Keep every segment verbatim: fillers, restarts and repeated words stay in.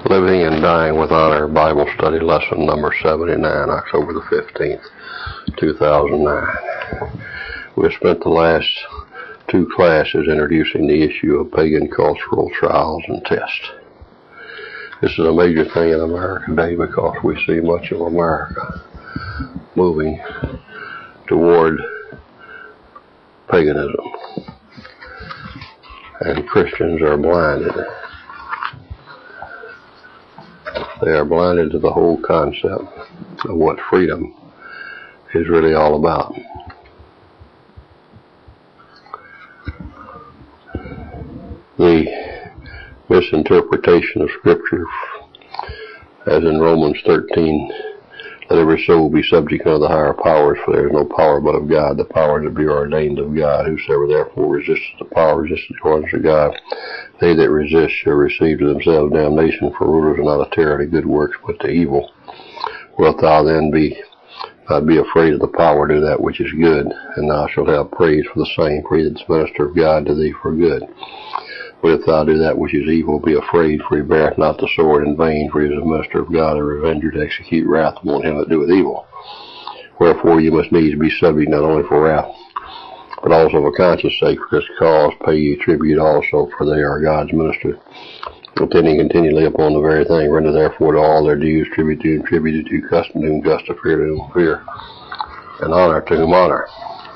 Living and Dying with Honor, Bible Study, Lesson number seventy-nine, October the fifteenth, two thousand nine. We've spent the last two classes introducing the issue of pagan cultural trials and tests. This is a major thing in America today because we see much of America moving toward paganism, and Christians are blinded. They are blinded to the whole concept of what freedom is really all about. The misinterpretation of Scripture, as in Romans thirteen, let every soul be subject unto the higher powers, for there is no power but of God. The powers that be are ordained of God. Whosoever therefore resisteth the power resisteth the ordinance of God. They that resist shall receive to themselves damnation, for rulers are not a terror to good works, but to evil. Wilt thou then be not be afraid of the power, do that which is good, and thou shalt have praise for the same, for he that is minister of God to thee for good. But if thou do that which is evil, be afraid, for he beareth not the sword in vain, for he is a minister of God, a revenger to execute wrath upon him that doeth evil. Wherefore you must needs be subject not only for wrath, but also for conscience sake. For this cause pay ye tribute also, for they are God's ministers, attending continually upon the very thing. Render therefore to all their dues, tribute to whom tribute, to custom to whom custom, fear to whom fear, and honor to whom honor.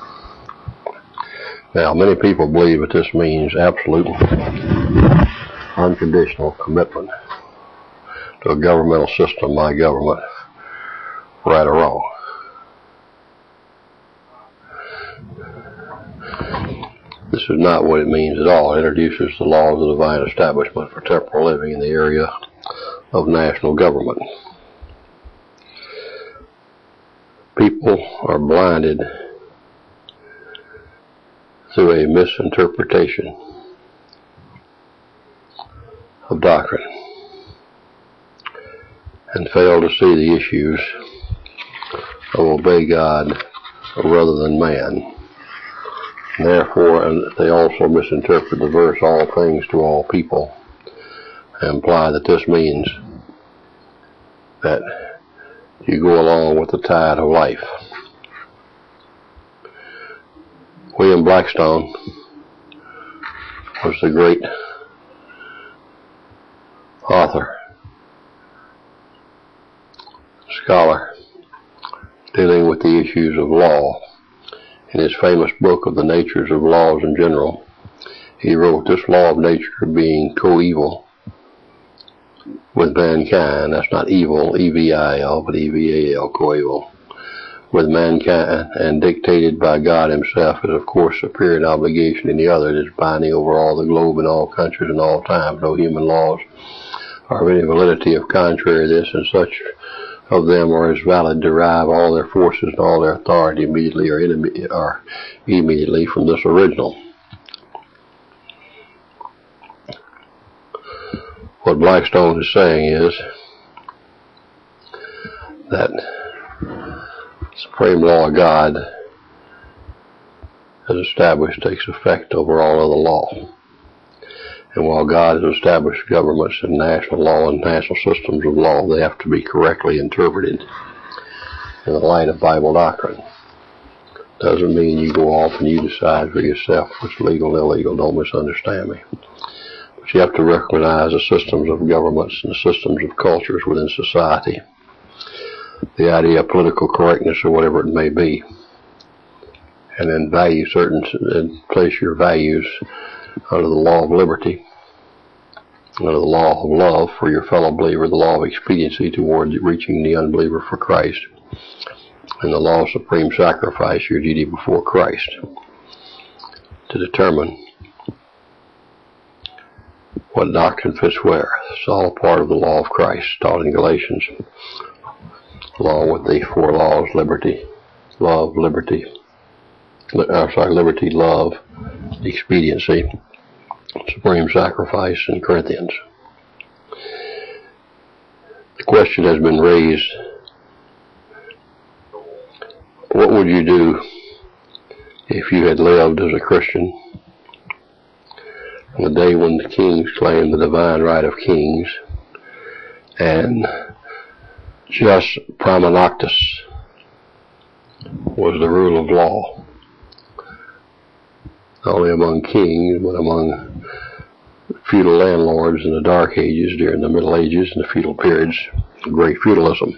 Now, many people believe that this means absolute, unconditional commitment to a governmental system, my government, right or wrong. This is not what it means at all. It introduces the laws of the divine establishment for temporal living in the area of national government. People are blinded through a misinterpretation of doctrine and fail to see the issues of obey God rather than man. Therefore, and they also misinterpret the verse, all things to all people, and imply that this means that you go along with the tide of life. William Blackstone was the great author, scholar, dealing with the issues of law. In his famous book of the natures of laws in general, he wrote, this law of nature being coeval with mankind, that's not evil, E V I L, but E V A L, coeval, with mankind, and dictated by God himself, is of course superior in obligation in the other. It is binding over all the globe in all countries and all times. No human laws are of any validity if contrary to this, and such of them are as valid, derive all their forces and all their authority immediately or, in, or immediately from this original. What Blackstone is saying is that the supreme law of God, as established, takes effect over all other law. And while God has established governments and national law and national systems of law, they have to be correctly interpreted in the light of Bible doctrine. Doesn't mean you go off and you decide for yourself what's legal and illegal. Don't misunderstand me. But you have to recognize the systems of governments and the systems of cultures within society. The idea of political correctness or whatever it may be. And then value certain, and place your values under the law of liberty, under the law of love for your fellow believer, the law of expediency toward reaching the unbeliever for Christ, and the law of supreme sacrifice, your duty before Christ, to determine what doctrine fits where. It's all part of the law of Christ, taught in Galatians, along with the four laws: liberty, love, liberty, uh, sorry, liberty, love, expediency, supreme sacrifice in Corinthians. The question has been raised, what would you do if you had lived as a Christian on the day when the kings claimed the divine right of kings And Jus Prima Noctis was the rule of law, not only among kings, but among feudal landlords in the Dark Ages, during the Middle Ages and the feudal periods of great feudalism.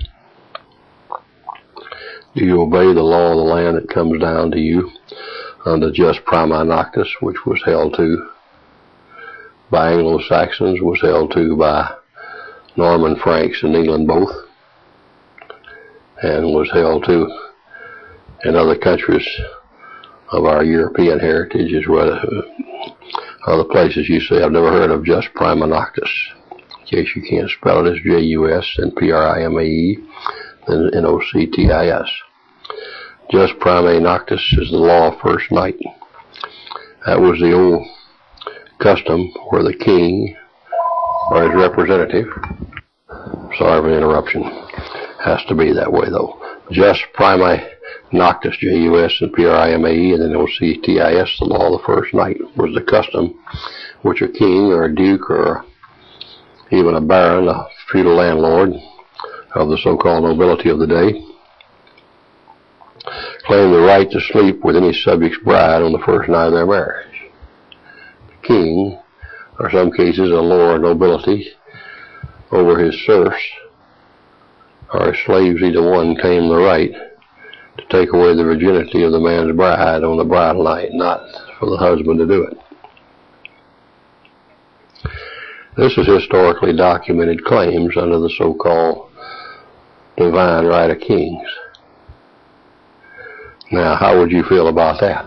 Do you obey the law of the land that comes down to you under Jus Prima Noctis, which was held to by Anglo-Saxons, was held to by Norman Franks in England both, and was held to in other countries of our European heritage, as well as other places you say, I've never heard of Jus Prima Noctis. In case you can't spell it, it's J U S and P R I M A E, then N O C T I S. Jus Prima Noctis is the law of first night. That was the old custom where the king or his representative, sorry for the interruption, has to be that way though. Jus Prima Noctis, J U S and P R I M A E, and then O C T I S, the law of the first night, was the custom which a king or a duke or even a baron, a feudal landlord of the so-called nobility of the day, claimed the right to sleep with any subject's bride on the first night of their marriage. The king, or some cases a lower nobility, over his serfs or his slaves, either one, claimed the right to take away the virginity of the man's bride on the bridal night, not for the husband to do it. This is historically documented claims under the so-called divine right of kings. Now, how would you feel about that?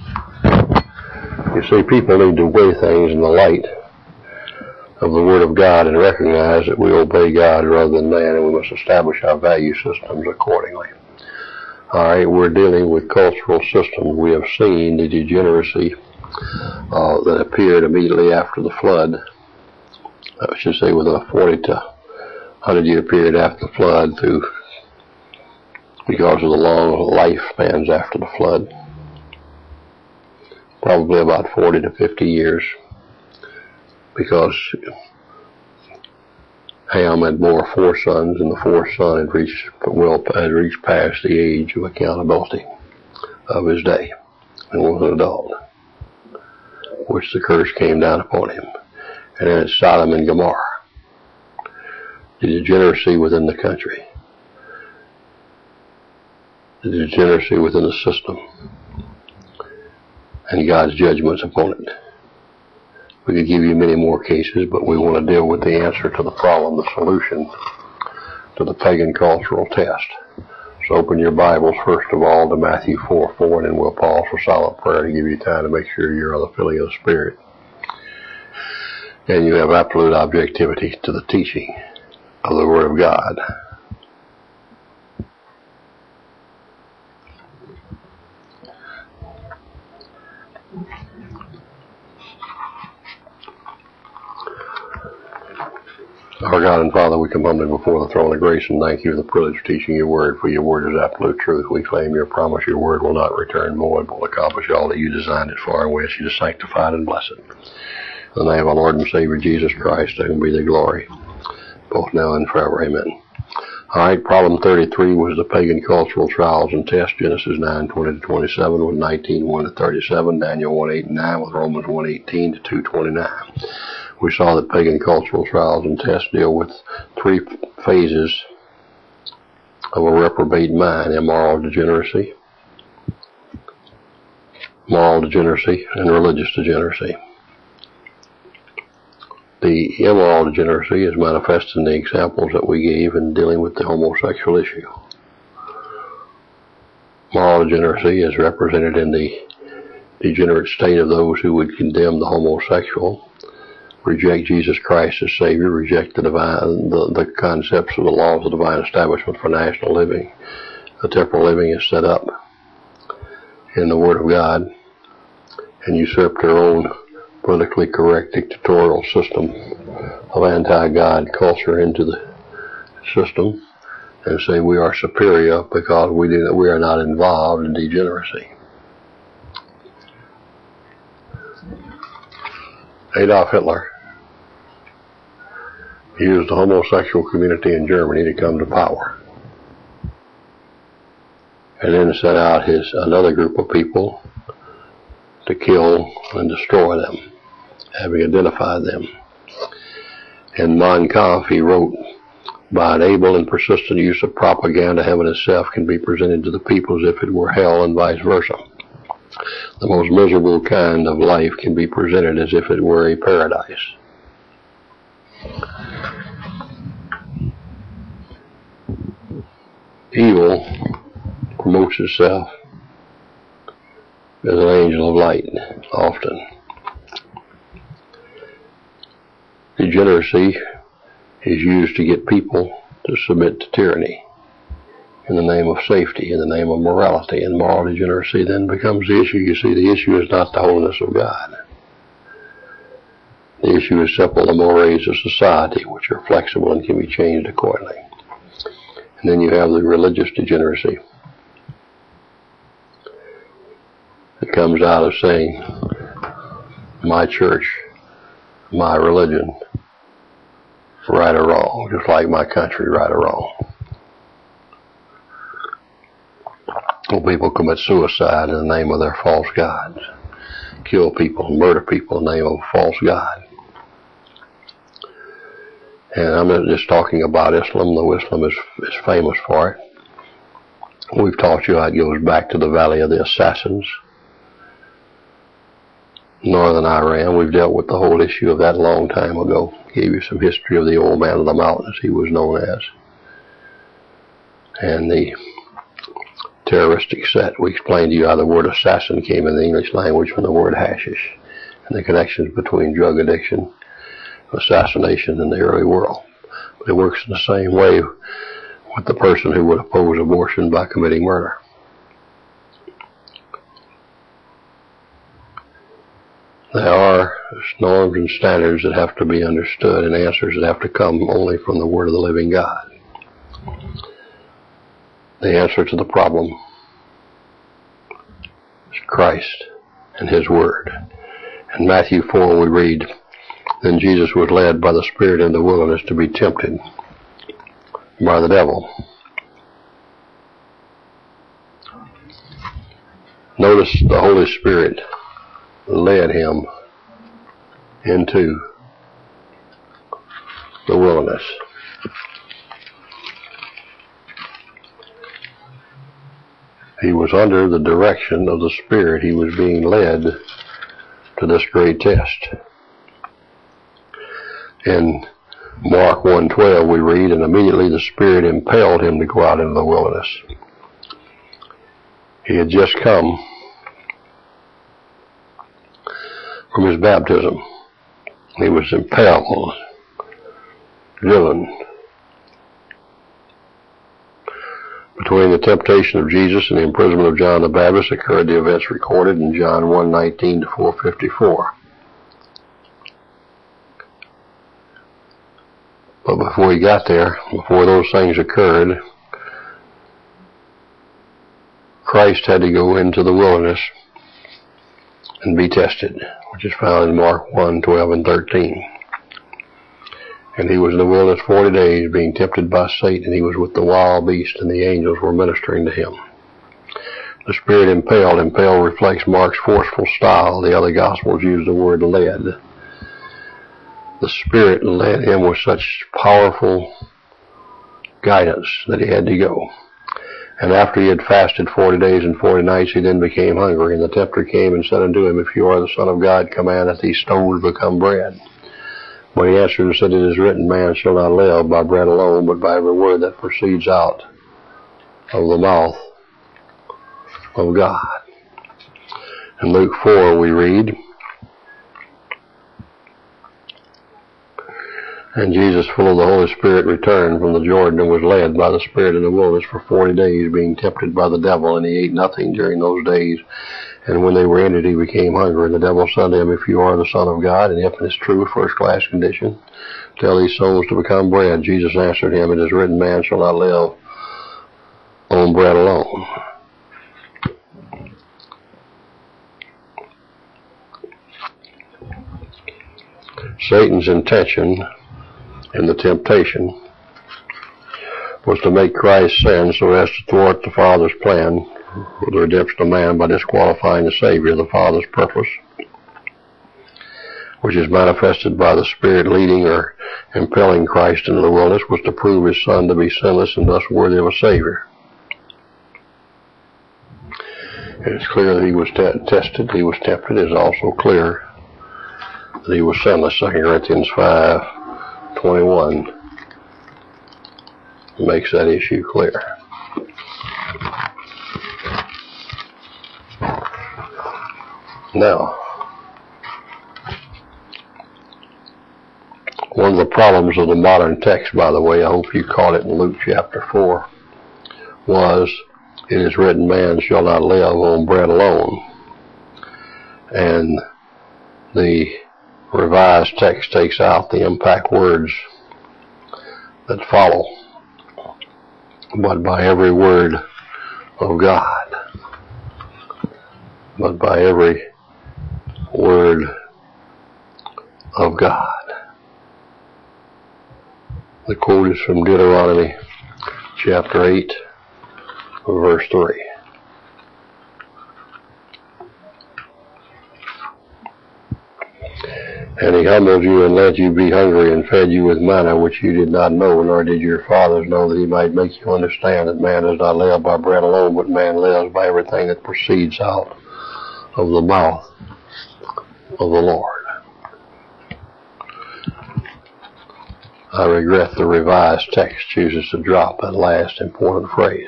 You see, people need to weigh things in the light of the Word of God and recognize that we obey God rather than man, and we must establish our value systems accordingly. All right, we're dealing with cultural systems. We have seen the degeneracy uh, that appeared immediately after the flood. I should say within a forty to one hundred year period after the flood, through because of the long lifespans after the flood. Probably about forty to fifty years, because Ham had bore four sons, and the fourth son had reached well had reached past the age of accountability of his day, and was an adult, which the curse came down upon him. And then it's Sodom and Gomorrah, the degeneracy within the country, the degeneracy within the system, and God's judgments upon it. We could give you many more cases, but we want to deal with the answer to the problem, the solution to the pagan cultural test. So open your Bibles, first of all, to Matthew four four, and then we'll pause for silent prayer to give you time to make sure you're on the filling of the Spirit. And you have absolute objectivity to the teaching of the Word of God. Our God and Father, we come humbly before the throne of grace and thank you for the privilege of teaching your word, for your word is absolute truth. We claim your promise, your word will not return void, but will accomplish all that you designed it for, and we ask you to sanctify it and bless it. In the name of our Lord and Savior Jesus Christ, to whom be the glory, both now and forever. Amen. All right, problem thirty-three was the pagan cultural trials and tests. Genesis nine twenty to twenty-seven with nineteen one to thirty-seven, Daniel one eight and nine with Romans one eighteen to two twenty-nine. We saw that pagan cultural trials and tests deal with three phases of a reprobate mind: immoral degeneracy, moral degeneracy, and religious degeneracy. The immoral degeneracy is manifested in the examples that we gave in dealing with the homosexual issue. Moral degeneracy is represented in the degenerate state of those who would condemn the homosexual, reject Jesus Christ as Savior, reject the divine, the, the concepts of the laws of the divine establishment for national living. The temporal living is set up in the Word of God, and usurp their own politically correct dictatorial system of anti-God culture into the system, and say we are superior because we do, we are not involved in degeneracy. Adolf Hitler used the homosexual community in Germany to come to power. And then sent out his another group of people to kill and destroy them, having identified them. In Mein Kampf, he wrote, by an able and persistent use of propaganda, heaven itself can be presented to the people as if it were hell and vice versa. The most miserable kind of life can be presented as if it were a paradise. Evil promotes itself as an angel of light, often. Degeneracy is used to get people to submit to tyranny in the name of safety, in the name of morality, and moral degeneracy then becomes the issue. You see, the issue is not the holiness of God. The issue is simple, the mores of society, which are flexible and can be changed accordingly. And then you have the religious degeneracy. It comes out of saying, my church, my religion, right or wrong, just like my country, right or wrong. Well, people commit suicide in the name of their false gods, kill people, murder people in the name of a false god. And I'm not just talking about Islam, though Islam is, is famous for it. We've taught you how it goes back to the Valley of the Assassins, northern Iran. We've dealt with the whole issue of that a long time ago. Gave you some history of the old man of the mountains, he was known as. And the terroristic set. We explained to you how the word assassin came in the English language from the word hashish, and the connections between drug addiction, assassination in the early world. But it works in the same way with the person who would oppose abortion by committing murder. There are norms and standards that have to be understood and answers that have to come only from the Word of the living God. The answer to the problem is Christ and His Word. In Matthew four we read, then Jesus was led by the Spirit in the wilderness to be tempted by the devil. Notice the Holy Spirit led him into the wilderness. He was under the direction of the Spirit. He was being led to this great test. In Mark one twelve we read, and immediately the Spirit impelled him to go out into the wilderness. He had just come from his baptism. He was impelled, driven. Between the temptation of Jesus and the imprisonment of John the Baptist occurred the events recorded in John one nineteen to four fifty-four. But before he got there, before those things occurred, Christ had to go into the wilderness and be tested, which is found in Mark one twelve and thirteen. And he was in the wilderness forty days, being tempted by Satan. He was with the wild beast, and the angels were ministering to him. The Spirit impelled. Impelled reflects Mark's forceful style. The other Gospels use the word led. The Spirit led him with such powerful guidance that he had to go. And after he had fasted forty days and forty nights, he then became hungry. And the tempter came and said unto him, if you are the Son of God, command that these stones become bread. But he answered and said, it is written, man shall not live by bread alone, but by every word that proceeds out of the mouth of God. In Luke four we read, and Jesus, full of the Holy Spirit, returned from the Jordan and was led by the Spirit in the wilderness for forty days, being tempted by the devil, and he ate nothing during those days. And when they were ended, he became hungry. And the devil said to him, if you are the Son of God, and if it is true, first-class condition, tell these stones to become bread. Jesus answered him, it is written, man shall not live on bread alone. Satan's intention in the temptation was to make Christ sin so as to thwart the Father's plan for the redemption of man by disqualifying the Savior. The Father's purpose, which is manifested by the Spirit leading or impelling Christ into the wilderness, was to prove His Son to be sinless and thus worthy of a Savior. It is clear that He was t- tested, He was tempted. It is also clear that He was sinless. Second Corinthians five twenty-one makes that issue clear. Now, one of the problems of the modern text, by the way, I hope you caught it in Luke chapter four, was, it is written, man shall not live on bread alone. And the Revised text takes out the impact words that follow, but by every word of God. But by every word of God. The quote is from Deuteronomy chapter eight, verse three. And He humbled you and let you be hungry and fed you with manna which you did not know, nor did your fathers know, that He might make you understand that man does not live by bread alone, but man lives by everything that proceeds out of the mouth of the Lord. I regret the Revised text chooses to drop that last important phrase.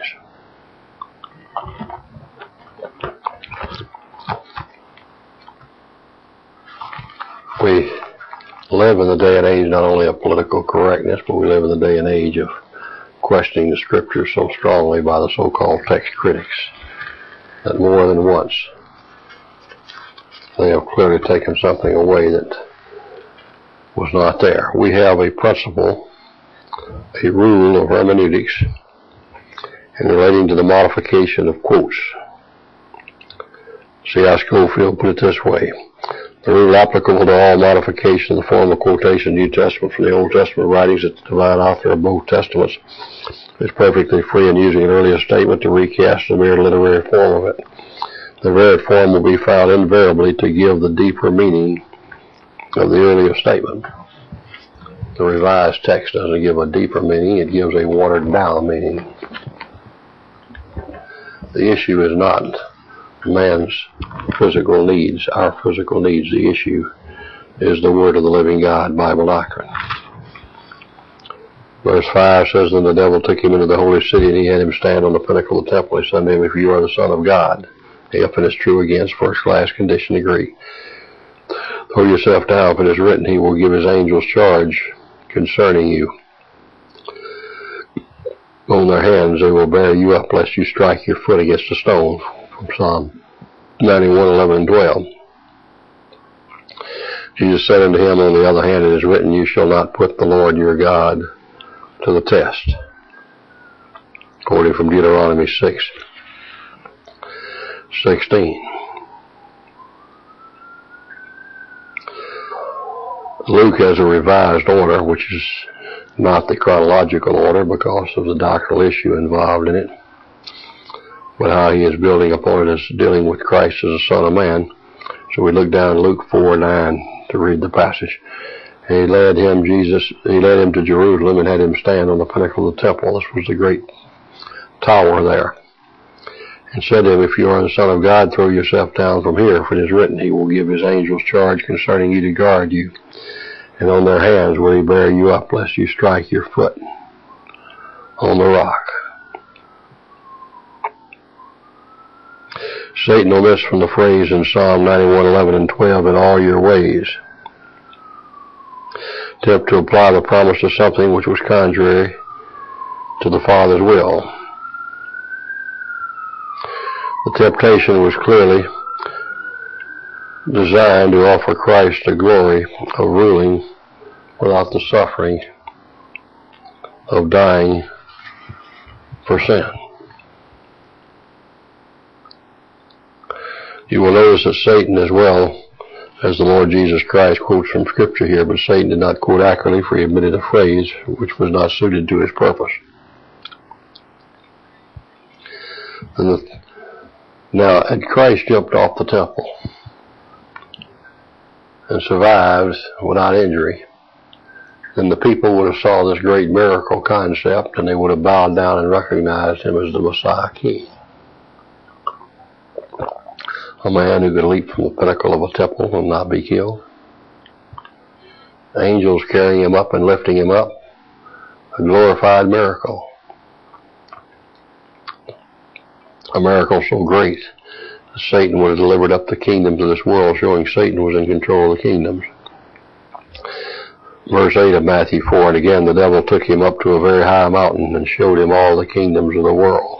We live in the day and age not only of political correctness, but we live in the day and age of questioning the Scriptures so strongly by the so-called text critics that more than once they have clearly taken something away that was not there. We have a principle, a rule of hermeneutics in relating to the modification of quotes. C I Scofield put it this way: the rule applicable to all modification in the form of quotation of the New Testament from the Old Testament writings that the divine author of both Testaments is perfectly free in using an earlier statement to recast the mere literary form of it. The very form will be found invariably to give the deeper meaning of the earlier statement. The Revised text doesn't give a deeper meaning, it gives a watered down meaning. The issue is not man's physical needs, our physical needs. The issue is the Word of the living God, Bible doctrine. Verse five says, then the devil took him into the holy city, and he had him stand on the pinnacle of the temple. He said to him, if you are the Son of God, if, and it's true against first class condition degree, throw yourself down, for it is written, he will give his angels charge concerning you. On their hands they will bear you up, lest you strike your foot against a stone. From Psalm ninety-one, eleven and twelve. Jesus said unto him, on the other hand, it is written, you shall not put the Lord your God to the test. Quoting from Deuteronomy six sixteen. Luke has a revised order, which is not the chronological order because of the doctrinal issue involved in it, but how he is building upon it is dealing with Christ as the Son of Man. So we look down Luke four nine to read the passage. And he led him, Jesus, he led him to Jerusalem and had him stand on the pinnacle of the temple. This was the great tower there. And said to him, if you are the Son of God, throw yourself down from here, for it is written, he will give his angels charge concerning you to guard you. And on their hands will he bear you up, lest you strike your foot on the rock. Satan omits from the phrase in Psalm ninety-one, eleven and twelve, in all your ways, attempt to apply the promise to something which was contrary to the Father's will. The temptation was clearly designed to offer Christ the glory of ruling without the suffering of dying for sin. You will notice that Satan as well as the Lord Jesus Christ quotes from Scripture here, but Satan did not quote accurately, for he omitted a phrase which was not suited to his purpose. And the, now, had Christ jumped off the temple and survived without injury, then the people would have saw this great miracle concept, and they would have bowed down and recognized him as the Messiah King. A man who could leap from the pinnacle of a temple and not be killed. Angels carrying him up and lifting him up. A glorified miracle. A miracle so great that Satan would have delivered up the kingdoms of this world, showing Satan was in control of the kingdoms. Verse eight of Matthew four, and again the devil took him up to a very high mountain and showed him all the kingdoms of the world.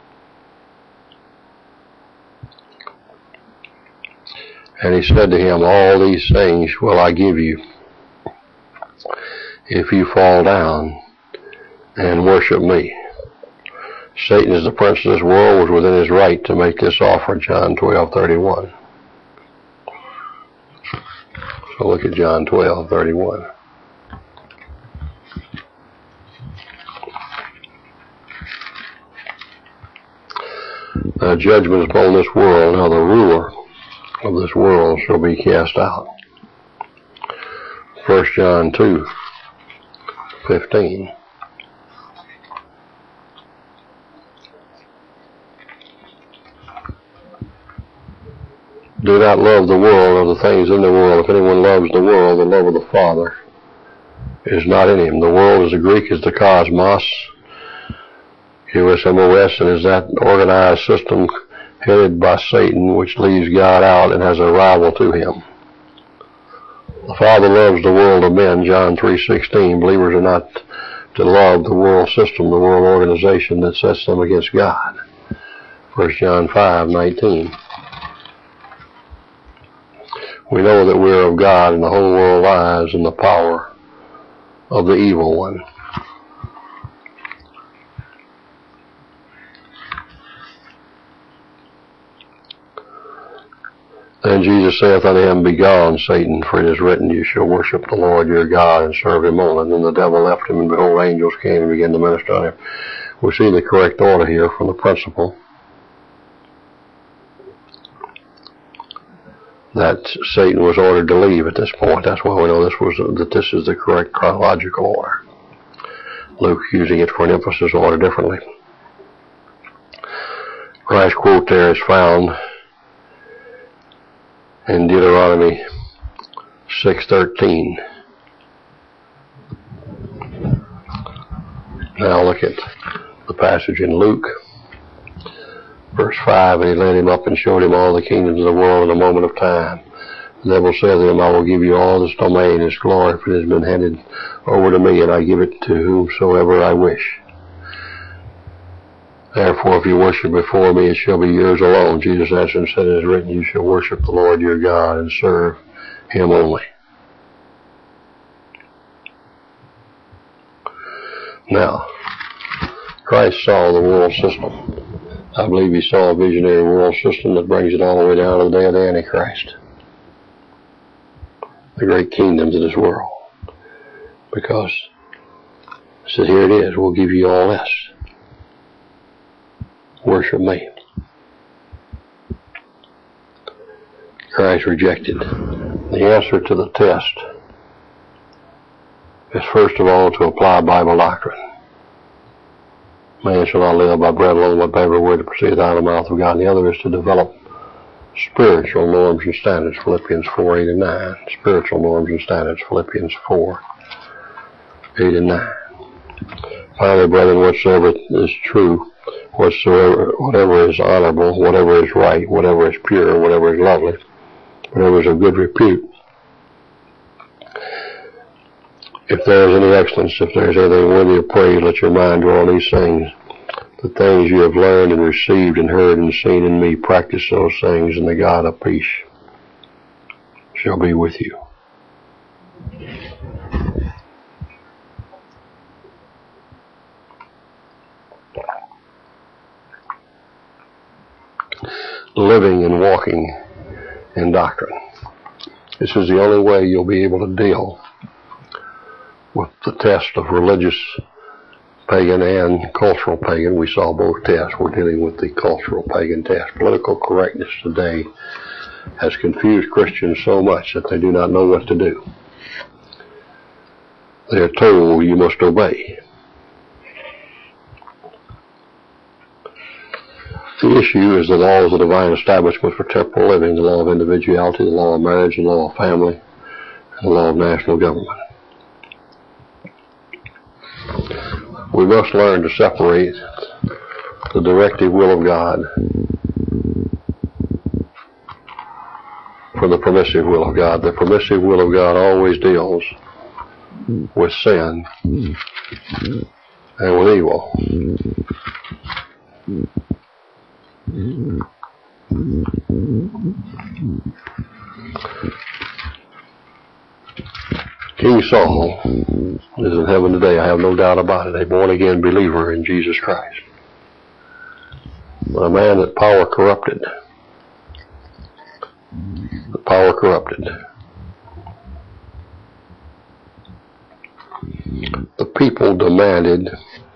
And he said to him, all these things will I give you if you fall down and worship me. Satan, as the prince of this world, was within his right to make this offer, John twelve thirty-one. So look at John twelve thirty-one. Now judgment is upon this world, now the ruler of this world shall be cast out. First John two fifteen. Do not love the world or the things in the world. If anyone loves the world, the love of the Father is not in him. The world, as the Greek, is the cosmos, U S M O S, and is that organized system headed by Satan, which leaves God out and has a rival to him. The Father loves the world of men, John three sixteen. Believers are not to love the world system, the world organization that sets them against God. First John five nineteen. We know that we are of God, and the whole world lies in the power of the evil one. Then Jesus saith unto him, Begone, Satan, for it is written, You shall worship the Lord your God, and serve him only. And then the devil left him, and behold, angels came and began to minister unto him. We see the correct order here from the principle that Satan was ordered to leave at this point. That's why we know this was that this is the correct chronological order. Luke using it for an emphasis order differently. Christ's quote there is found in Deuteronomy six thirteen. Now look at the passage in Luke. Verse five, and he led him up and showed him all the kingdoms of the world in a moment of time. The devil said to him, I will give you all this domain, its glory, for it has been handed over to me, and I give it to whomsoever I wish. Therefore, if you worship before me, it shall be yours alone. Jesus answered and said, It is written, You shall worship the Lord your God, and serve him only. Now, Christ saw the world system. I believe he saw a visionary world system that brings it all the way down to the day of the Antichrist. The great kingdoms of this world. Because, he said, here it is, we'll give you all this. Worship me. Christ rejected. The answer to the test is first of all to apply Bible doctrine. Man shall not live by bread alone, but by every word that proceedeth out of the mouth of God. And the other is to develop spiritual norms and standards, Philippians four, eight and nine. Spiritual norms and standards, Philippians four, eight and nine. Finally, brethren, whatsoever is true, whatsoever, whatever is honorable, whatever is right, whatever is pure, whatever is lovely, whatever is of good repute, if there is any excellence, if there is anything worthy of praise, let your mind dwell on these things. The things you have learned and received and heard and seen in me, practice those things, and the God of peace shall be with you. Living and walking in doctrine. This is the only way you'll be able to deal with the test of religious pagan and cultural pagan. We saw both tests. We're dealing with the cultural pagan test. Political correctness today has confused Christians so much that they do not know what to do. They are told you must obey. The issue is the laws of the divine establishment for temporal living, the law of individuality, the law of marriage, the law of family, and the law of national government. We must learn to separate the directive will of God from the permissive will of God. The permissive will of God always deals with sin and with evil. King Saul is in heaven today, I have no doubt about it, a born-again believer in Jesus Christ. But a man that power corrupted. The power corrupted. The people demanded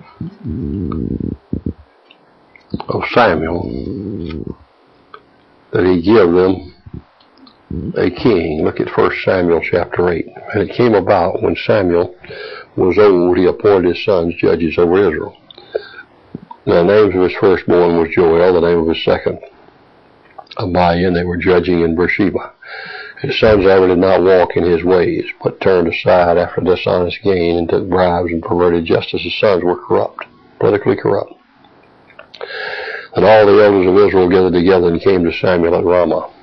of Samuel that he give them a king. Look at First Samuel chapter eight. And it came about when Samuel was old, he appointed his sons judges over Israel. Now, the names of his firstborn was Joel, the name of his second Abiah, and they were judging in Beersheba. His sons ever did not walk in his ways, but turned aside after dishonest gain and took bribes and perverted justice. His sons were corrupt, politically corrupt. And all the elders of Israel gathered together and came to Samuel at Ramah.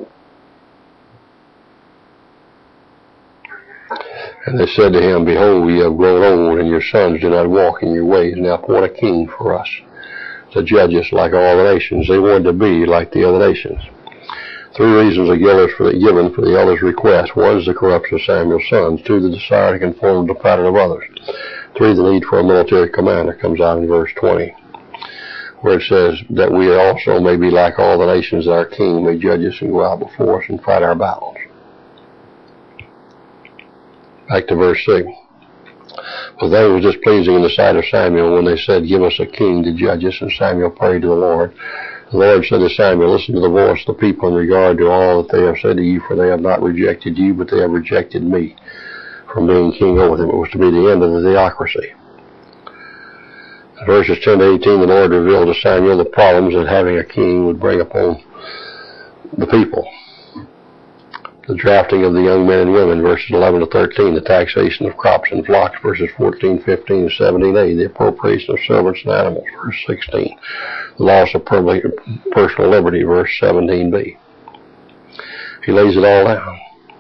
And they said to him, Behold, ye have grown old, and your sons do not walk in your ways. Now appoint a king for us to judge us like all the nations. They wanted to be like the other nations. Three reasons are given for the elders' request. One is the corruption of Samuel's sons. Two, the desire to conform to the pattern of others. Three, the need for a military commander, comes out in verse twenty, where it says that we also may be like all the nations, that our king may judge us and go out before us and fight our battles. Back to verse six. But that was displeasing in the sight of Samuel when they said, Give us a king to judge us. And Samuel prayed to the Lord. The Lord said to Samuel, Listen to the voice of the people in regard to all that they have said to you, for they have not rejected you, but they have rejected me from being king over them. It was to be the end of the theocracy. In verses ten to eighteen, the Lord revealed to Samuel the problems that having a king would bring upon the people. The drafting of the young men and women, verses eleven to thirteen, the taxation of crops and flocks, verses fourteen, fifteen, and seventeen a, the appropriation of servants and animals, verse sixteen, the loss of personal liberty, verse seventeen b. He lays it all down.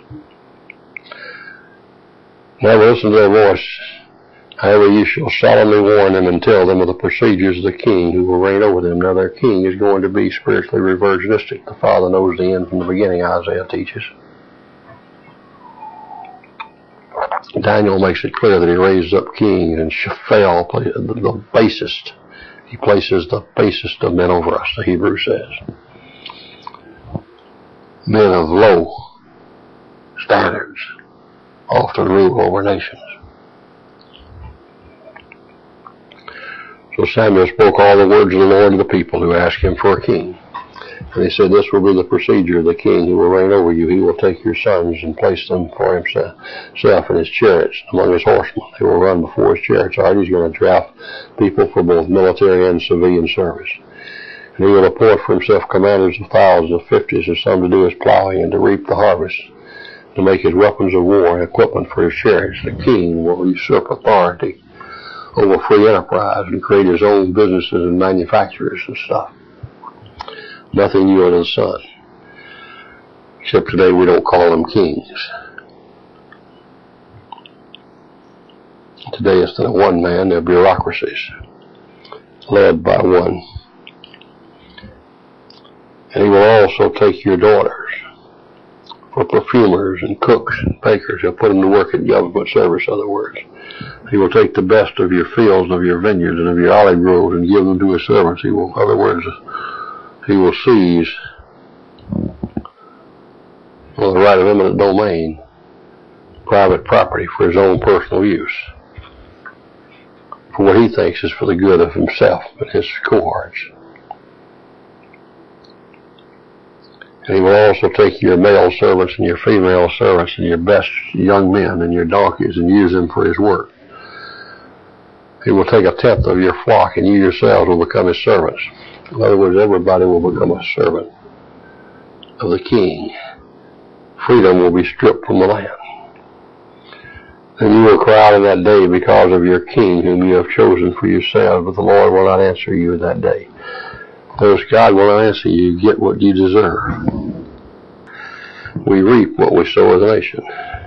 Never listen to their voice. However, you shall solemnly warn them and tell them of the procedures of the king who will reign over them. Now, their king is going to be spiritually reversionistic. The Father knows the end from the beginning, Isaiah teaches. Daniel makes it clear that he raises up kings, and Shephel, the basest, he places the basest of men over us, the Hebrew says. Men of low standards often rule over nations. So Samuel spoke all the words of the Lord to the people who asked him for a king. And he said, This will be the procedure of the king who will reign over you. He will take your sons and place them for himself in his chariots among his horsemen. They will run before his chariots. All right, he's going to draft people for both military and civilian service. And he will appoint for himself commanders of thousands, of fifties, and some to do his plowing and to reap the harvest, to make his weapons of war and equipment for his chariots. The king will usurp authority over free enterprise and create his own businesses and manufacturers and stuff. Nothing new under the sun. Except today we don't call them kings. Today instead of one man, they're bureaucracies led by one. And he will also take your daughters for perfumers and cooks and bakers. He'll put them to work in government service, in other words. He will take the best of your fields, of your vineyards, and of your olive groves and give them to his servants. He will, in other words, he will seize or the right of eminent domain, private property for his own personal use, for what he thinks is for the good of himself and his cohorts. And he will also take your male servants and your female servants and your best young men and your donkeys and use them for his work. He will take a tenth of your flock, and you yourselves will become his servants. In other words, everybody will become a servant of the king. Freedom will be stripped from the land. And you will cry out in that day because of your king whom you have chosen for yourselves, but the Lord will not answer you in that day. Those God will not answer you, get what you deserve. We reap what we sow as a nation.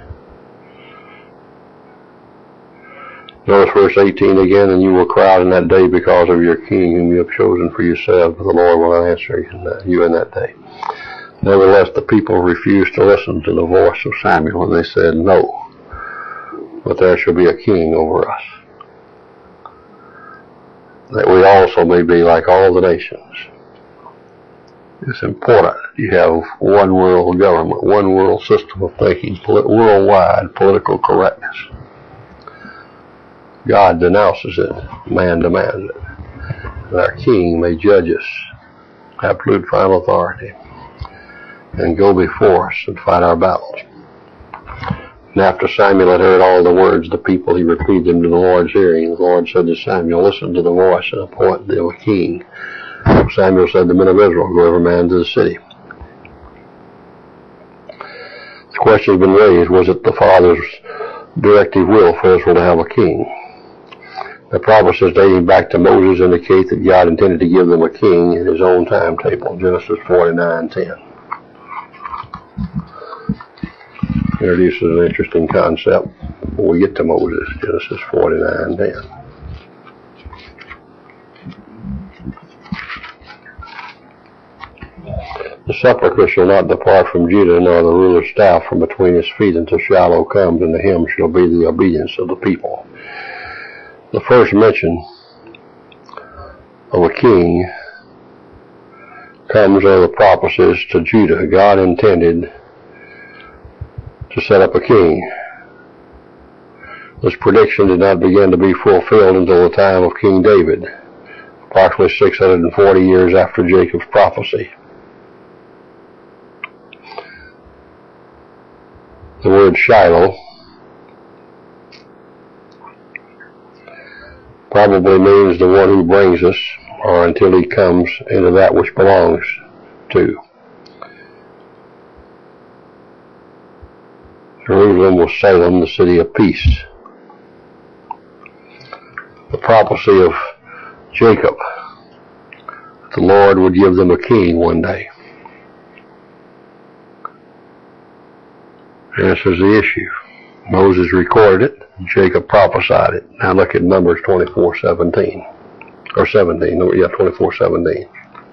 Notice verse eighteen again, and you will cry out in that day because of your king whom you have chosen for yourselves, but the Lord will not answer you in that day. Nevertheless, the people refused to listen to the voice of Samuel, and they said, no, but there shall be a king over us, that we also may be like all the nations. It's important you have one world government, one world system of thinking, worldwide political correctness. God denounces it, man demands it. And our king may judge us, absolute final authority, and go before us and fight our battles. And after Samuel had heard all the words of the people, he repeated them to the Lord's hearing. The Lord said to Samuel, listen to the voice and appoint thee a king. Samuel said to the men of Israel, go every man to the city. The question has been raised, was it the Father's directive will for Israel to have a king? The prophecies dating back to Moses indicate that God intended to give them a king in his own timetable, Genesis forty-nine ten. Introduces an interesting concept when we get to Moses, Genesis forty-nine ten. The sepulchre shall not depart from Judah, nor the ruler's staff from between his feet until Shiloh comes, and to him shall be the obedience of the people. The first mention of a king comes of the prophecies to Judah. God intended to set up a king. This prediction did not begin to be fulfilled until the time of King David, approximately six hundred forty years after Jacob's prophecy. The word Shiloh probably means the one who brings us, or until he comes into that which belongs to. Jerusalem was Salem, the city of peace. The prophecy of Jacob, that the Lord would give them a king one day. This is the issue. Moses recorded it, and Jacob prophesied it. Now look at Numbers twenty-four seventeen. Or seventeen, yeah, twenty-four seventeen.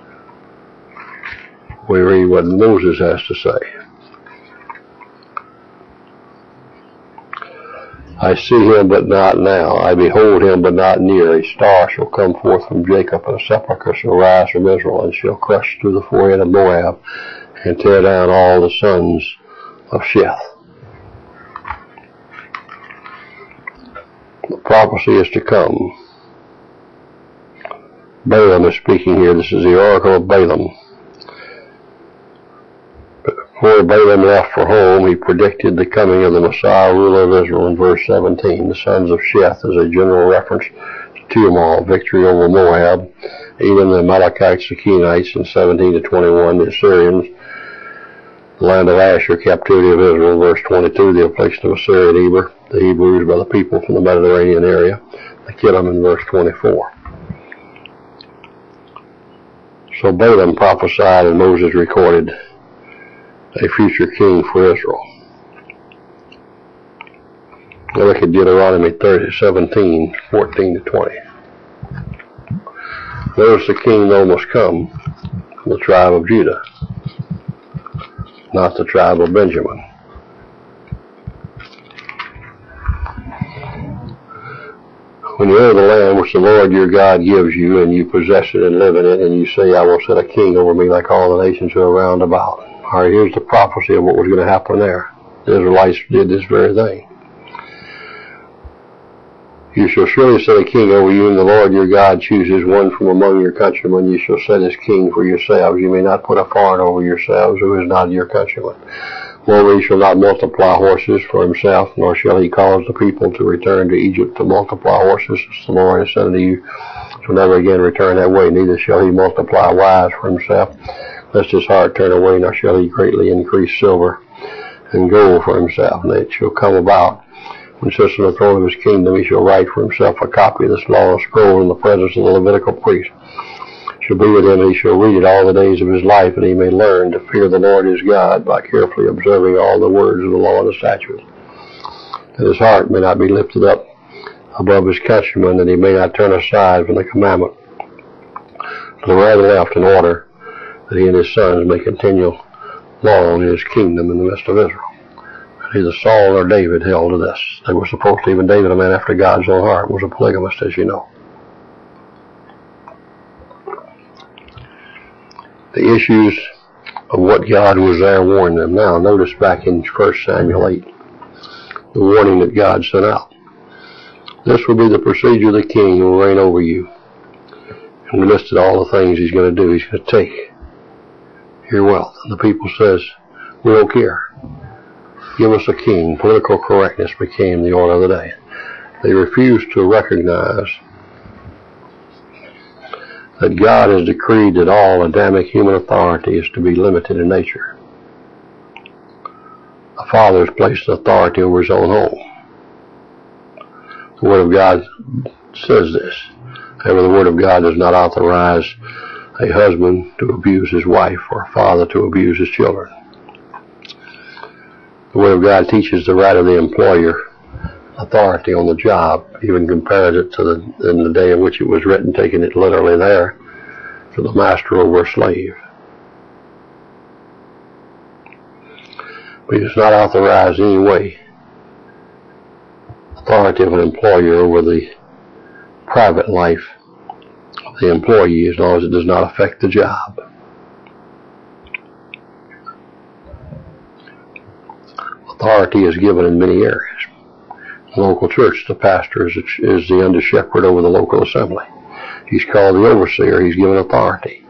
We read what Moses has to say. I see him, but not now. I behold him, but not near. A star shall come forth from Jacob, and a sepulchre shall rise from Israel, and shall crush through the forehead of Moab, and tear down all the sons of Sheth. The prophecy is to come. Balaam is speaking here. This is the oracle of Balaam. Before Balaam left for home, he predicted the coming of the Messiah, ruler of Israel, in verse seventeen. The sons of Sheth is a general reference to Tumal, victory over Moab, Edom, the Amalekites, the Kenites, in seventeen to twenty-one, the Assyrians, the land of Asher, captivity of Israel, verse twenty-two, the affliction of Assyria and Eber, the Hebrews by the people from the Mediterranean area, the Kittim in verse twenty-four. So Balaam prophesied and Moses recorded a future king for Israel. Now look at Deuteronomy thirty, seventeen, fourteen to twenty. Notice the king though must come from the tribe of Judah, not the tribe of Benjamin. When you enter the land which the Lord your God gives you, and you possess it and live in it, and you say, I will set a king over me like all the nations who are round about, All right, here's the prophecy of what was going to happen there. The Israelites did this very thing. You shall surely set a king over you, and the Lord your God chooses one from among your countrymen. You shall set as king for yourselves. You may not put a foreign over yourselves who is not your countryman. Moreover, he shall not multiply horses for himself, nor shall he cause the people to return to Egypt to multiply horses, as the Lord has said unto you. Shall never again return that way. Neither shall he multiply wives for himself, lest his heart turn away, nor shall he greatly increase silver and gold for himself. And it shall come about, when sits on the throne of his kingdom, he shall write for himself a copy of this law and scroll in the presence of the Levitical priest. Shall be with him, and he shall read it all the days of his life, and he may learn to fear the Lord his God by carefully observing all the words of the law and the statutes. That his heart may not be lifted up above his countrymen, that he may not turn aside from the commandment to the right and left, in order that he and his sons may continue long in his kingdom in the midst of Israel. Neither Saul nor David held to this. They were supposed to, even David, a man after God's own heart, was a polygamist, as you know. The issues of what God was there warned them. Now, notice back in First Samuel eight, the warning that God sent out. This will be the procedure of the king who will reign over you. And he listed all the things he's going to do. He's going to take your wealth. And the people says, we don't care. Give us a king. Political correctness became the order of the day. They refused to recognize that God has decreed that all Adamic human authority is to be limited in nature. A father has placed authority over his own home. The Word of God says this. However, the Word of God does not authorize a husband to abuse his wife or a father to abuse his children. The Word of God teaches the right of the employer authority on the job, even compares it to the, in the day in which it was written, taking it literally there, to the master over a slave. But he does not authorize in any way authority of an employer over the private life of the employee, as long as it does not affect the job. Authority is given in many areas. The local church, the pastor is, is the under shepherd over the local assembly. He's called the overseer. He's given authority.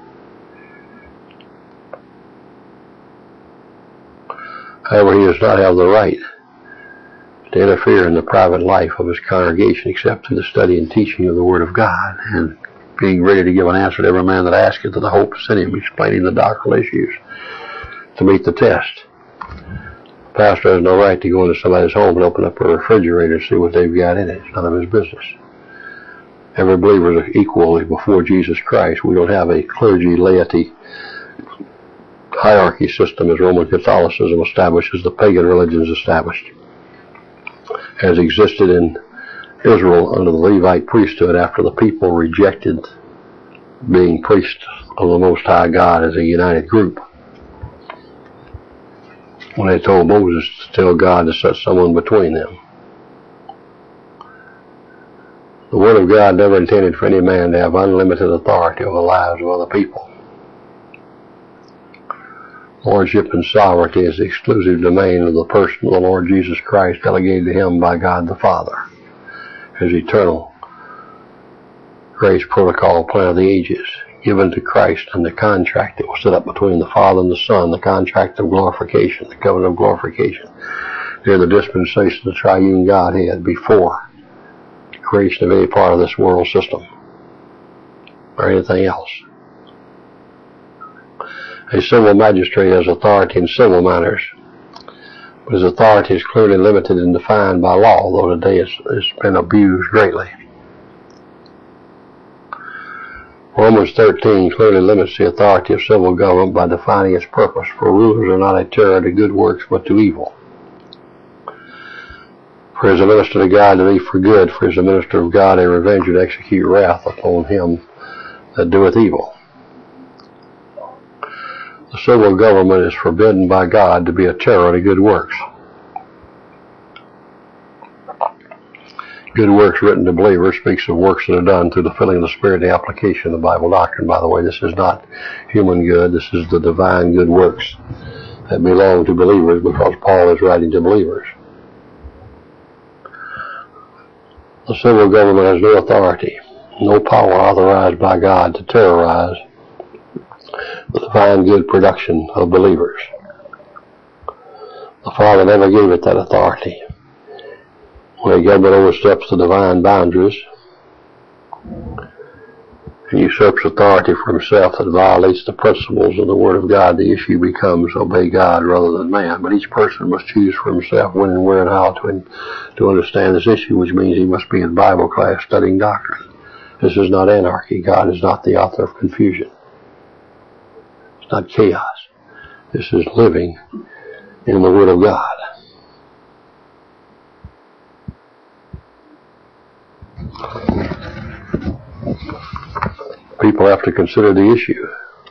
However, he does not have the right to interfere in the private life of his congregation except through the study and teaching of the Word of God and being ready to give an answer to every man that asketh, to the hope sent him, explaining the doctrinal issues to meet the test. The pastor has no right to go into somebody's home and open up a refrigerator and see what they've got in it. It's none of his business. Every believer is equally before Jesus Christ. We don't have a clergy, laity, hierarchy system as Roman Catholicism establishes, the pagan religions established, as existed in Israel under the Levite priesthood after the people rejected being priests of the Most High God as a united group. When they told Moses to tell God to set someone between them. The Word of God never intended for any man to have unlimited authority over the lives of other people. Lordship and sovereignty is the exclusive domain of the person of the Lord Jesus Christ, delegated to him by God the Father, his eternal grace protocol plan of the ages, given to Christ and the contract that was set up between the Father and the Son, the contract of glorification, the covenant of glorification. They're the dispensation of the triune Godhead before the creation of any part of this world system or anything else. A civil magistrate has authority in civil matters, but his authority is clearly limited and defined by law, although today it's, it's been abused greatly. Romans thirteen clearly limits the authority of civil government by defining its purpose, for rulers are not a terror to good works, but to evil. For as a minister to God to be for good, for as a minister of God a revenger to execute wrath upon him that doeth evil. The civil government is forbidden by God to be a terror to good works. Good works written to believers speaks of works that are done through the filling of the Spirit and the application of the Bible doctrine. By the way, this is not human good. This is the divine good works that belong to believers, because Paul is writing to believers. The civil government has no authority, no power authorized by God to terrorize the divine good production of believers. The Father never gave it that authority. When a government oversteps the divine boundaries and usurps authority for himself that violates the principles of the Word of God, the issue becomes obey God rather than man. But each person must choose for himself when and where and how to, to understand this issue, which means he must be in Bible class studying doctrine. This is not anarchy. God is not the author of confusion. It's not chaos. This is living in the Word of God. People have to consider the issue.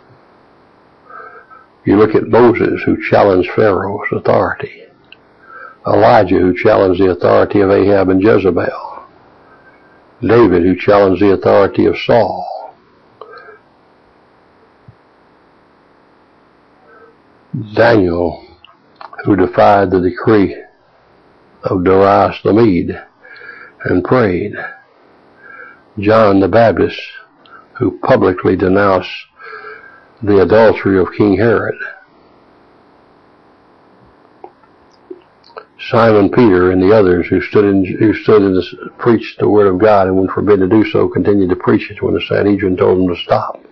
You look at Moses, who challenged Pharaoh's authority. Elijah, who challenged the authority of Ahab and Jezebel. David, who challenged the authority of Saul. Daniel, who defied the decree of Darius the Mede and prayed. John the Baptist, who publicly denounced the adultery of King Herod. Simon Peter and the others who stood in, who stood and preached the Word of God, and when forbidden to do so, continued to preach it when the Sanhedrin told them to stop.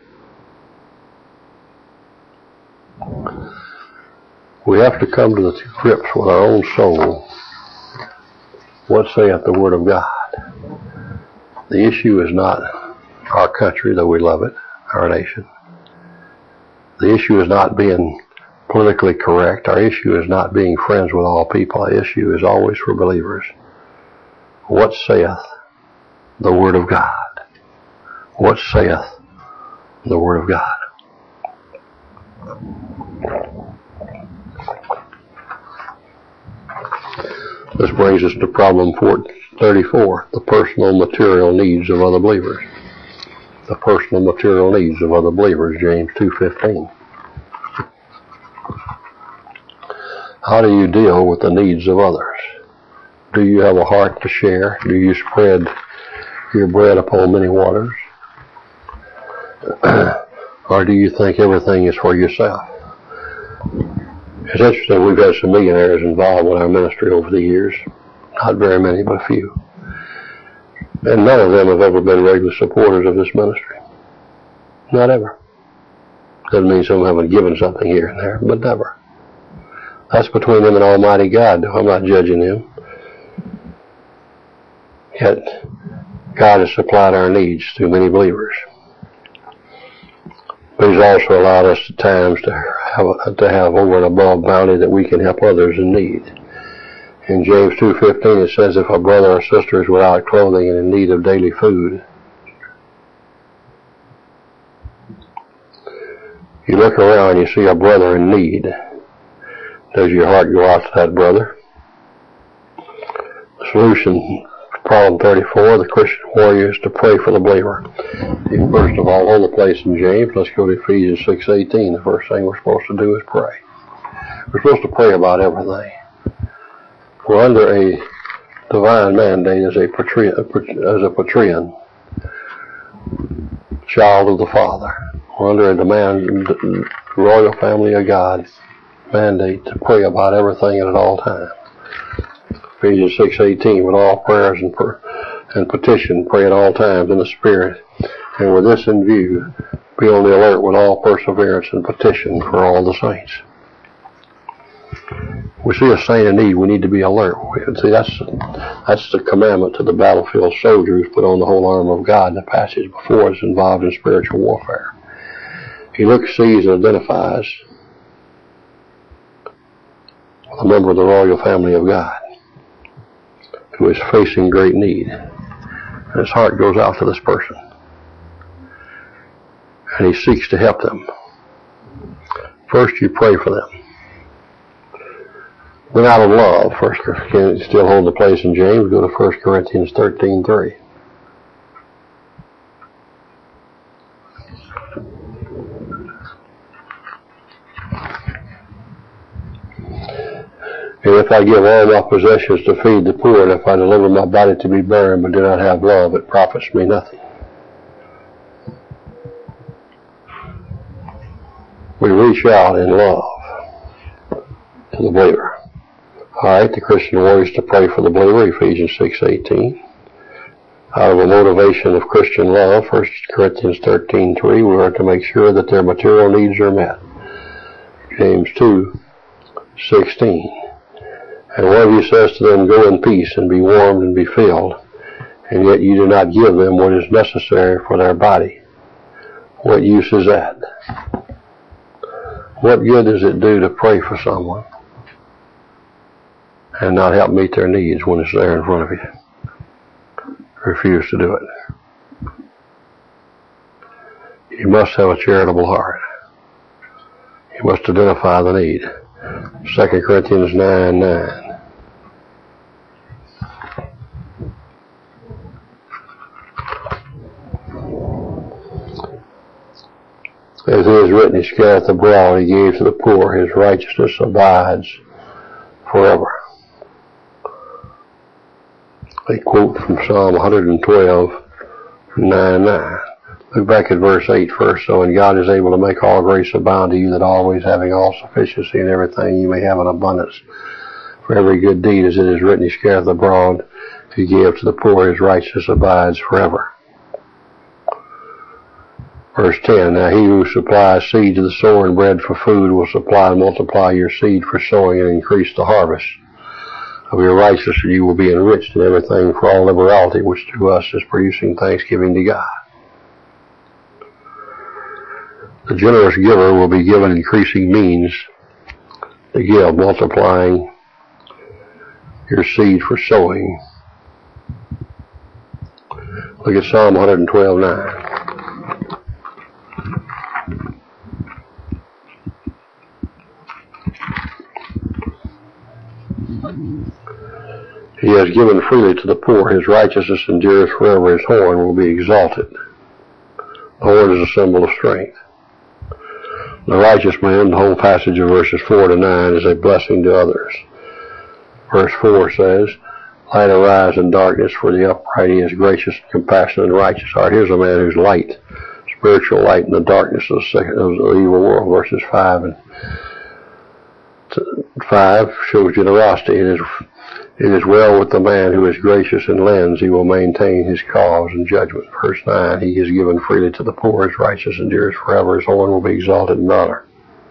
We have to come to the grips with our own soul. What saith the Word of God? The issue is not our country, though we love it, our nation. The issue is not being politically correct. Our issue is not being friends with all people. Our issue is always for believers. What saith the Word of God? What saith the Word of God? This brings us to problem thirty-four, the personal material needs of other believers. The personal material needs of other believers, James two fifteen. How do you deal with the needs of others? Do you have a heart to share? Do you spread your bread upon many waters? Or do you think everything is for yourself? It's interesting, we've had some millionaires involved with our ministry over the years. Not very many, but a few. And none of them have ever been regular supporters of this ministry. Not ever. Doesn't mean some haven't given something here and there, but never. That's between them and Almighty God. I'm not judging them. Yet, God has supplied our needs through many believers. But He's also allowed us at times to have, to have over and above bounty that we can help others in need. In James two fifteen it says, if a brother or sister is without clothing and in need of daily food, you look around and you see a brother in need. Does your heart go out to that brother? The solution, problem thirty-four, the Christian warrior is to pray for the believer. And first of all, on the place in James, let's go to Ephesians six eighteen. The first thing we're supposed to do is pray. We're supposed to pray about everything. We're under a divine mandate as a patrian, as a patrian, child of the Father. We're under a demand, royal family of God mandate to pray about everything and at all times. Ephesians six eighteen, with all prayers and, per, and petition, pray at all times in the Spirit, and with this in view, be on the alert with all perseverance and petition for all the saints. We see a saint in need, we need to be alert. See, that's that's the commandment to the battlefield soldier who's put on the whole armor of God. The passage before is involved in spiritual warfare. He looks, sees, and identifies a member of the royal family of God who is facing great need. And his heart goes out to this person. And he seeks to help them. First, you pray for them. Then out of love, First Corinthians still hold the place in James, go to First Corinthians thirteen three. if I give all my possessions to feed the poor, and if I deliver my body to be burned, but do not have love, it profits me nothing. We reach out in love to the believer. All right, the Christian warrior is to pray for the believer, Ephesians six eighteen. Out of a motivation of Christian love, First Corinthians thirteen three, we are to make sure that their material needs are met. James two sixteen. And one of you says to them, go in peace and be warmed and be filled, and yet you do not give them what is necessary for their body. What use is that? What good does it do to pray for someone and not help meet their needs when it's there in front of you? Refuse to do it. You must have a charitable heart. You must identify the need. Second Corinthians nine nine. As it is written, he scareth abroad, he gave to the poor, his righteousness abides forever. A quote from Psalm one twelve nine nine. Look back at verse eight first. So, and God is able to make all grace abound to you, that always having all sufficiency in everything, you may have an abundance for every good deed. As it is written, he scareth abroad, he gave to the poor, his righteousness abides forever. Verse ten, now he who supplies seed to the sower and bread for food will supply and multiply your seed for sowing and increase the harvest of your righteousness, and you will be enriched in everything for all liberality, which through us is producing thanksgiving to God. The generous giver will be given increasing means to give, multiplying your seed for sowing. Look at Psalm one twelve nine. He has given freely to the poor, his righteousness endures forever, his horn will be exalted. The horn is a symbol of strength. The righteous man, the whole passage of verses four to nine, is a blessing to others. Verse four says, light arise in darkness, for the upright he is gracious, compassionate, and righteous. All right, here's a man who's light, spiritual light in the darkness of the, second, of the evil world. Verses five and five shows generosity. It is, it is well with the man who is gracious and lends. He will maintain his cause in judgment. Verse nine, he is given freely to the poor. His righteousness endures forever. His horn will be exalted in honor.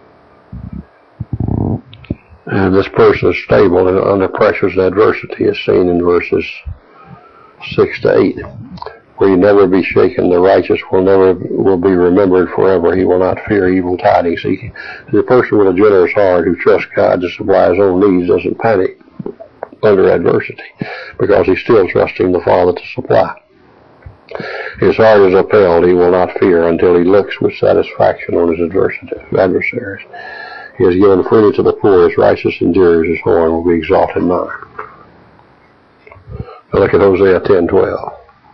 And this person is stable and under pressures and adversity, as seen in verses six to eight. Will you never be shaken? The righteous will never will be remembered forever. He will not fear evil tidings. He, the person with a generous heart who trusts God to supply his own needs doesn't panic under adversity, because he's still trusting the Father to supply. His heart is upheld. He will not fear until he looks with satisfaction on his adversaries. He has given freely to the poor. His righteousness endures. His horn will be exalted in honor. Now look at Hosea ten twelve.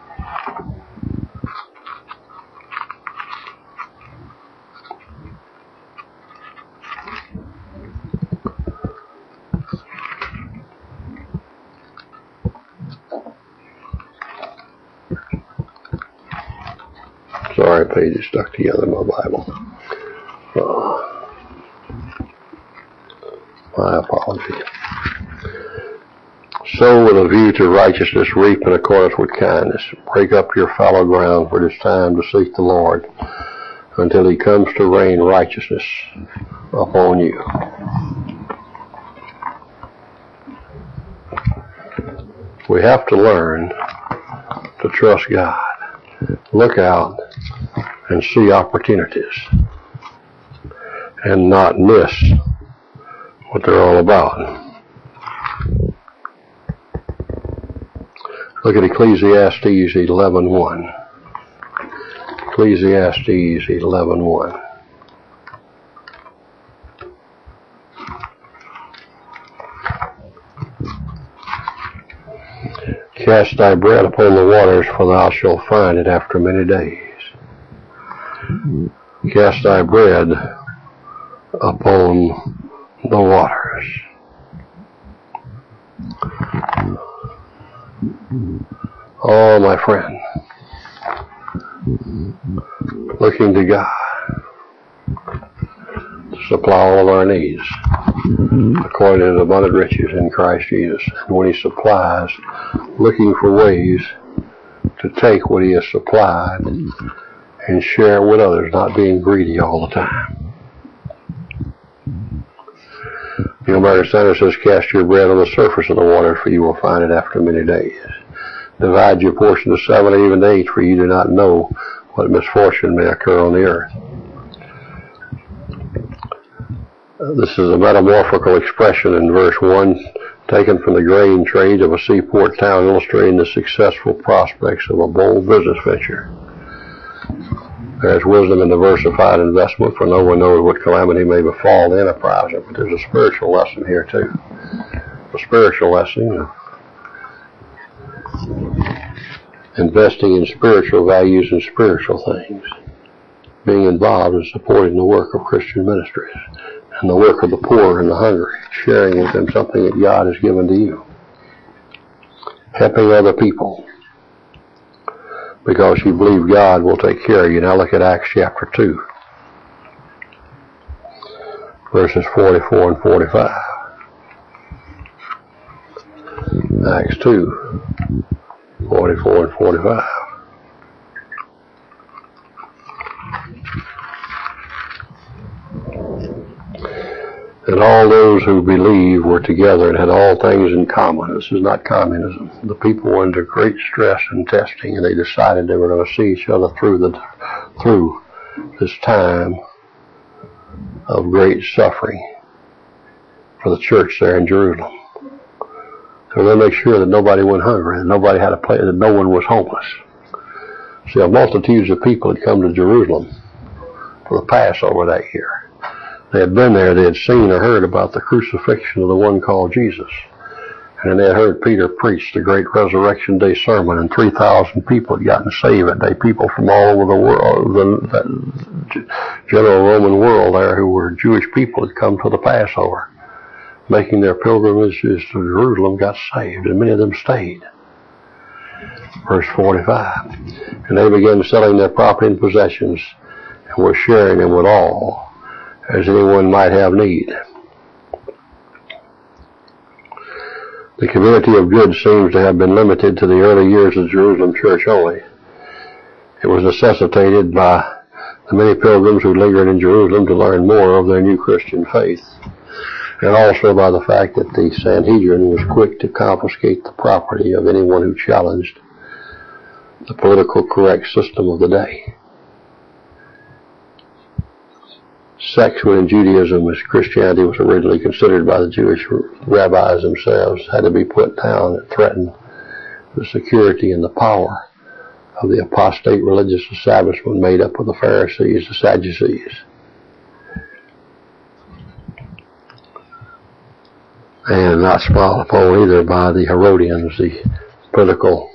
Sorry, pages stuck together in my Bible. Uh, my apologies. Sow with a view to righteousness, reap in accordance with kindness. Break up your fallow ground, for it is time to seek the Lord until he comes to rain righteousness upon you. We have to learn to trust God. Look out and see opportunities and not miss what they're all about. Look at Ecclesiastes eleven one. Ecclesiastes eleven one. Cast thy bread upon the waters, for thou shalt find it after many days. Cast thy bread upon the waters. Oh, my friend, looking to God to supply all of our needs according to His abundant riches in Christ Jesus. And when He supplies, looking for ways to take what He has supplied and share it with others, not being greedy all the time. Neil Murray Center says, cast your bread on the surface of the water, for you will find it after many days. Divide your portion to seven or even to eight, for you do not know what misfortune may occur on the earth. This is a metamorphical expression in verse one, taken from the grain trade of a seaport town, illustrating the successful prospects of a bold business venture. There is wisdom in diversified investment, for no one knows what calamity may befall the enterpriser. But there's a spiritual lesson here, too. A spiritual lesson of investing in spiritual values and spiritual things, being involved in supporting the work of Christian ministries and the work of the poor and the hungry, sharing with them something that God has given to you, helping other people, because you believe God will take care of you. Now look at Acts chapter two, verses forty-four and forty-five. Acts two, forty-four and forty-five. And all those who believed were together and had all things in common. This is not communism. The people were under great stress and testing, and they decided they were going to see each other through the through this time of great suffering for the church there in Jerusalem. So they make sure that nobody went hungry, and nobody had a place, that no one was homeless. See, a multitudes of people had come to Jerusalem for the Passover that year. They had been there, they had seen or heard about the crucifixion of the one called Jesus. And they had heard Peter preach the great Resurrection Day sermon, and three thousand people had gotten saved that day. People from all over the world, the, the general Roman world there, who were Jewish people, had come to the Passover, making their pilgrimages to Jerusalem, got saved, and many of them stayed. Verse forty-five. And they began selling their property and possessions, and were sharing them with all, as anyone might have need. The community of goods seems to have been limited to the early years of the Jerusalem church only. It was necessitated by the many pilgrims who lingered in Jerusalem to learn more of their new Christian faith, and also by the fact that the Sanhedrin was quick to confiscate the property of anyone who challenged the political correct system of the day. Sex within Judaism, as Christianity was originally considered by the Jewish rabbis themselves, had to be put down. It threatened the security and the power of the apostate religious establishment made up of the Pharisees, the Sadducees. And not smiled upon either by the Herodians, the political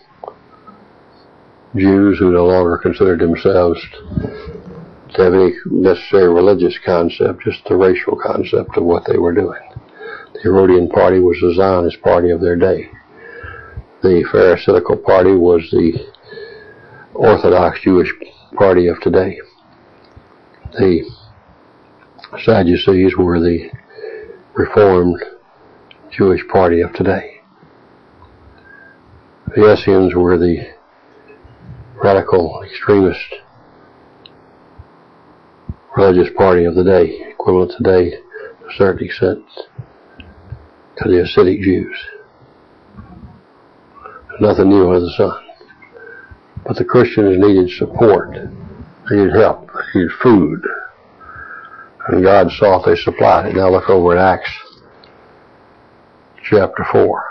Jews who no longer considered themselves to have any necessary religious concept, just the racial concept of what they were doing. The Herodian party was the Zionist party of their day. The Pharisaical party was the Orthodox Jewish party of today. The Sadducees were the Reformed Jewish party of today. The Essenes were the radical extremist religious party of the day, equivalent today to a certain extent to the Hasidic Jews. There's nothing new under the sun. But the Christians needed support. They needed help. They needed food. And God saw if they supplied it. Now look over at Acts chapter four.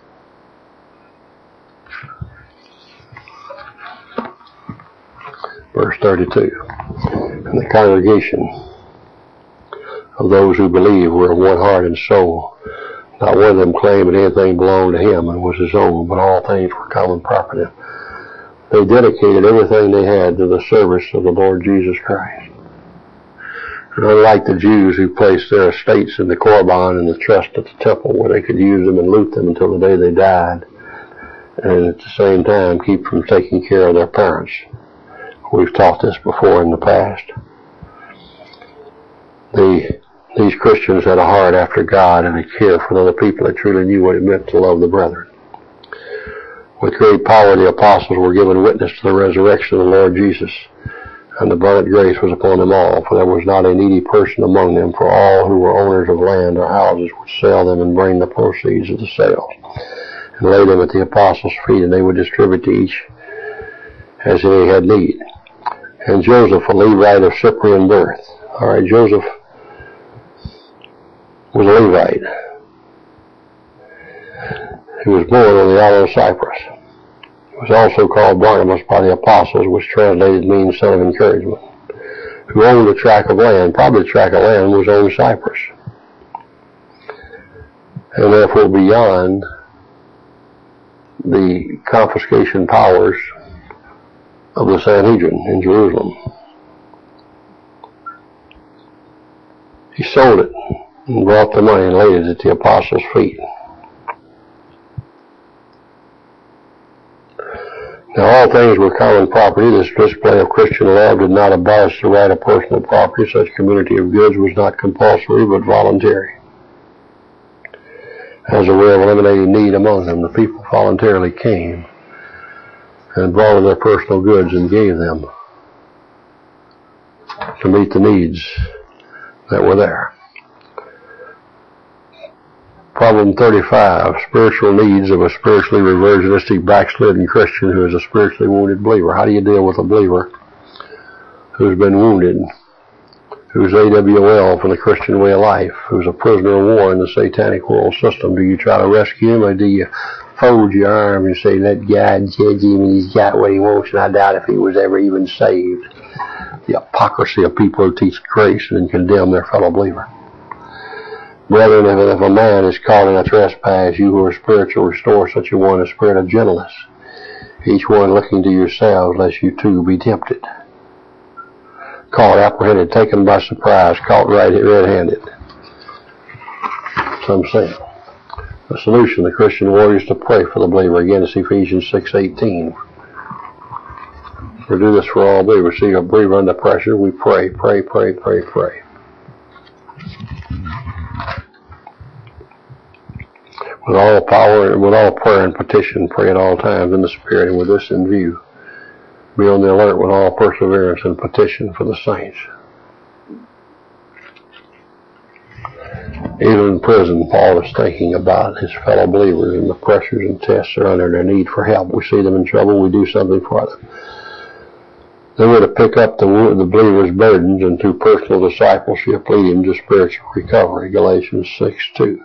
Verse thirty-two. And the congregation of those who believed were of one heart and soul. Not one of them claimed that anything belonged to him and was his own, but all things were common property. They dedicated everything they had to the service of the Lord Jesus Christ. And unlike the Jews who placed their estates in the Korban and the trust at the temple where they could use them and loot them until the day they died, and at the same time keep from taking care of their parents. We've taught this before in the past. The, these Christians had a heart after God and a care for other people. They truly knew what it meant to love the brethren. With great power the apostles were given witness to the resurrection of the Lord Jesus, and abundant grace was upon them all, for there was not a needy person among them, for all who were owners of land or houses would sell them and bring the proceeds of the sales, and lay them at the apostles' feet, and they would distribute to each as they had need. And Joseph, a Levite of Cyprian birth. All right, Joseph was a Levite. He was born on the island of Cyprus. He was also called Barnabas by the apostles, which translated means son of encouragement, who owned a tract of land. Probably the tract of land was owned Cyprus, and therefore beyond the confiscation powers of the Sanhedrin in Jerusalem. He sold it and brought the money and laid it at the apostles' feet. Now all things were common property. This display of Christian love did not abolish the right of personal property. Such community of goods was not compulsory but voluntary. As a way of eliminating need among them, the people voluntarily came and brought their personal goods and gave them to meet the needs that were there. Problem thirty-five, spiritual needs of a spiritually reversionistic, backslidden Christian who is a spiritually wounded believer. How do you deal with a believer who's been wounded, who's A W L from the Christian way of life, who's a prisoner of war in the satanic world system? Do you try to rescue him, or do you fold your arms and say, let God judge him and he's got what he wants, and I doubt if he was ever even saved? The hypocrisy of people who teach grace and then condemn their fellow believer. Brethren, if, if a man is caught in a trespass, you who are spiritual, restore such a one a spirit of gentleness, each one looking to yourselves, lest you too be tempted. Caught, apprehended, taken by surprise, caught right red-handed. Some sin. The solution, the Christian warrior, is to pray for the believer. Again, it's Ephesians six eighteen. We do this for all believers. See a believer under pressure, we pray, pray, pray, pray, pray. With all power, with all prayer and petition, pray at all times in the Spirit, and with this in view, be on the alert with all perseverance and petition for the saints. Even in prison, Paul is thinking about his fellow believers and the pressures and tests they're under, their need for help. We see them in trouble, we do something for them. Then we're to pick up the, the believer's burdens and through personal discipleship lead him to spiritual recovery. Galatians six two.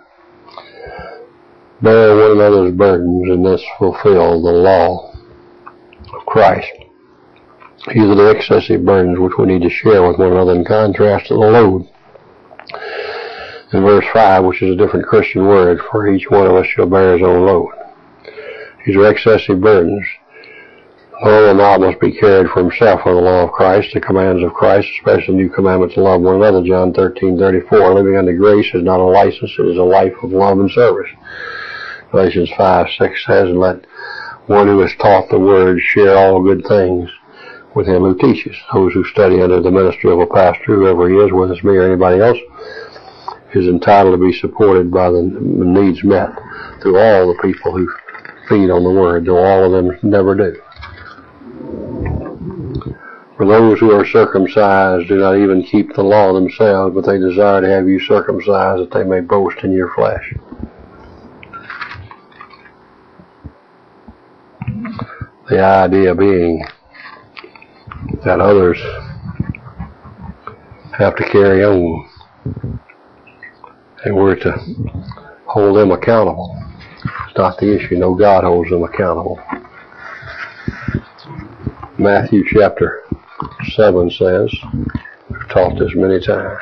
Bear one another's burdens and thus fulfill the law of Christ. These are the excessive burdens which we need to share with one another in contrast to the load. In verse five, which is a different Christian word, for each one of us shall bear his own load. These are excessive burdens. The whole amount must be carried for himself on the law of Christ, the commands of Christ, especially the new commandment to love one another, John thirteen thirty-four. Living under grace is not a license, it is a life of love and service. Galatians five six says, and let one who has taught the word share all good things with him who teaches. Those who study under the ministry of a pastor, whoever he is, whether it's me or anybody else, is entitled to be supported by the needs met through all the people who feed on the word, though all of them never do. For those who are circumcised do not even keep the law themselves, but they desire to have you circumcised that they may boast in your flesh. The idea being that others have to carry on, and we're to hold them accountable. It's not the issue. No, God holds them accountable. Matthew chapter seven says, we've taught this many times,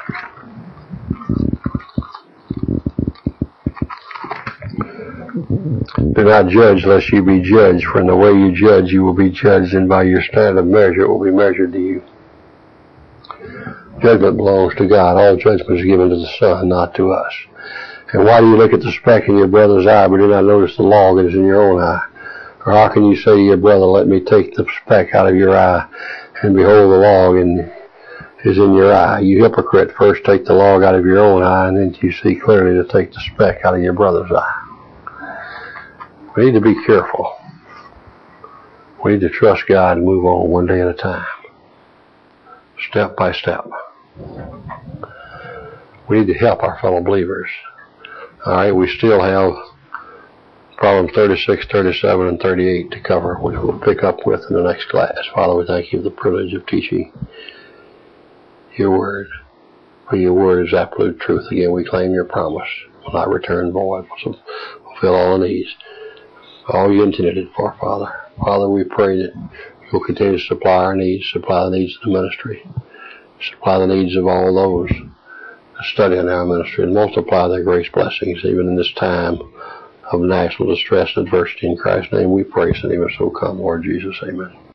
do not judge lest you be judged, for in the way you judge you will be judged, and by your standard of measure it will be measured to you. Judgment belongs to God. All judgment is given to the Son, not to us. And why do you look at the speck in your brother's eye, but do not notice the log that is in your own eye? Or how can you say to your brother, let me take the speck out of your eye, and behold, the log in, is in your eye? You hypocrite, first take the log out of your own eye, and then you see clearly to take the speck out of your brother's eye. We need to be careful. We need to trust God and move on one day at a time, step by step. We need to help our fellow believers. All right, we still have problems thirty-six, thirty-seven, and thirty-eight to cover, which we'll pick up with in the next class. Father, we thank you for the privilege of teaching your word. For your word is absolute truth. Again, we claim your promise will not return void. So fulfill all the needs, all you intended it for, Father. Father, we pray that you'll continue to supply our needs, supply the needs of the ministry, supply the needs of all those studying our ministry, and multiply their grace blessings even in this time of national distress and adversity. In Christ's name we pray, and even so come, Lord Jesus. Amen.